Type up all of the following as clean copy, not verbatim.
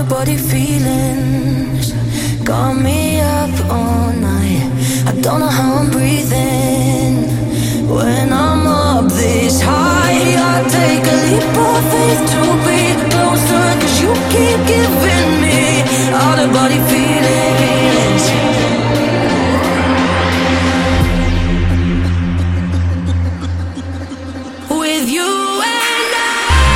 body feelings got me up all night. I don't know how I'm breathing when I'm up this high. I take a leap of faith to be closer, 'cause you keep giving me all the body feelings. With you and I.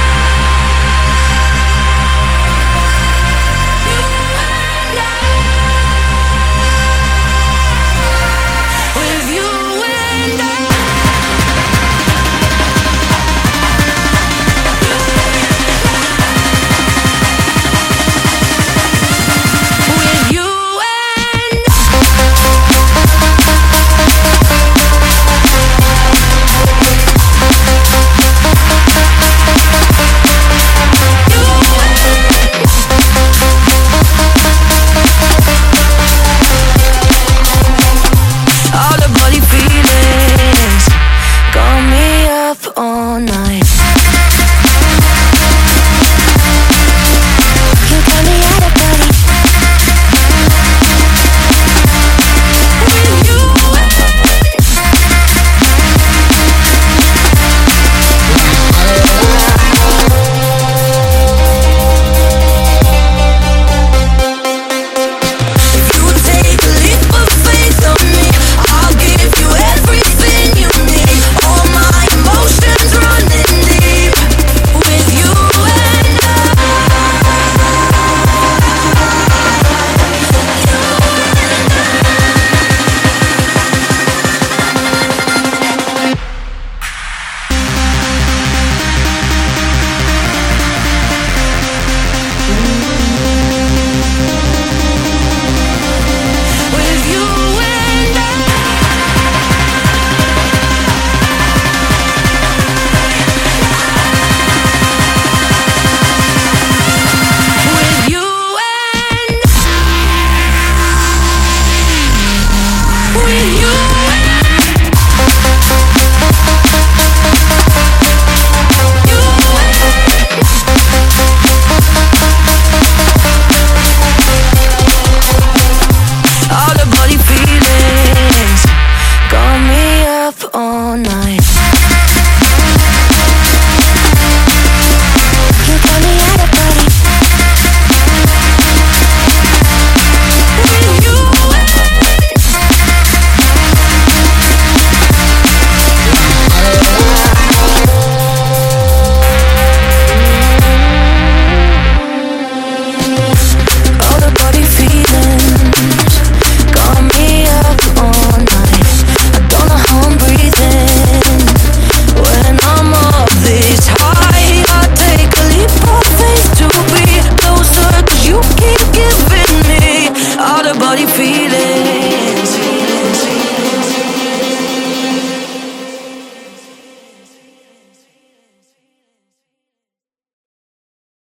All night. You got me out of body. With you if you take a leap of faith on me, I'll give you everything you need. All my emotions running deep. With you and I. With you and I. With you and with you all the body feelings got me up all night. You got me out of body. With you all the body feelings got me up all night. I don't know how I'm breathing when I'm up this high. I take a leap of faith to be closer, 'cause you keep giving me all the body feelings.